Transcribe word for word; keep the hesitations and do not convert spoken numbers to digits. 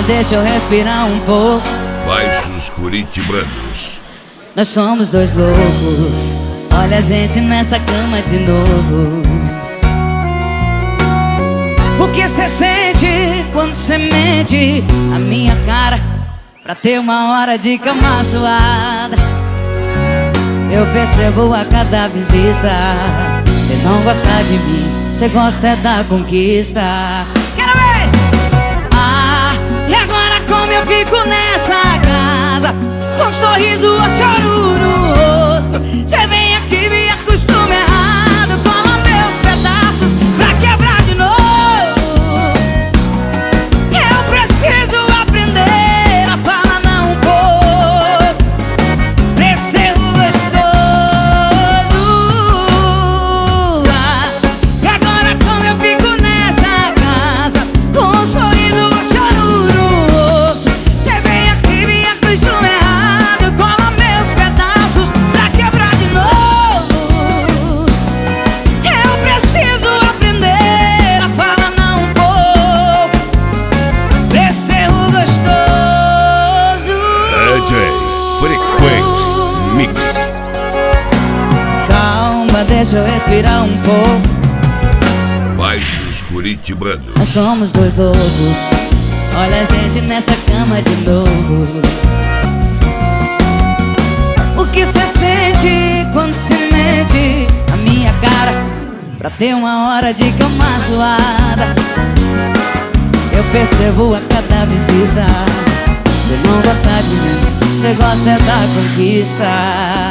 deixa eu respirar um pouco. Baixos Curitibanos. Nós somos dois loucos, olha a gente nessa cama de novo. O que cê sente quando cê mente a minha cara pra ter uma hora de cama suada? Eu percebo a cada visita, cê não gosta de mim, cê gosta é da conquista. Quero ver! Ah, e agora como eu fico nessa casa, com um sorriso ou choro no rosto? Cê vem aqui e me acostuma errado, cola meus pedaços pra quebrar de novo. Eu preciso aprender a falar não um pouco, pra ser gostoso. Ah, e agora como eu fico nessa casa, com um sorriso ou choro no rosto? Cê vem aqui e me acostuma errado, cola meus pedaços pra quebrar de novo. Eu preciso aprender a falar não um pouco, pra ser gostoso. D J Frequência Mix. Calma, deixa eu respirar um pouco. Baixos Nós Curitibanos. somos dois loucos, olha a gente nessa cama de novo. O que cê sente quando cê mente a minha cara pra ter uma hora de cama suada? Eu percebo a cada visita, cê não gosta de mim, cê gosta é da conquista.